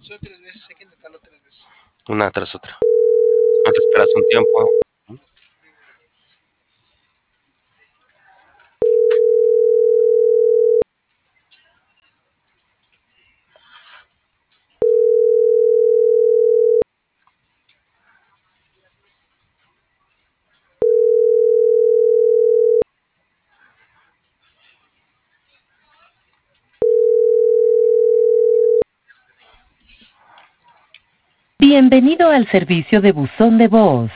Una tras otra. No te esperas un tiempo. Bienvenido al servicio de buzón de voz.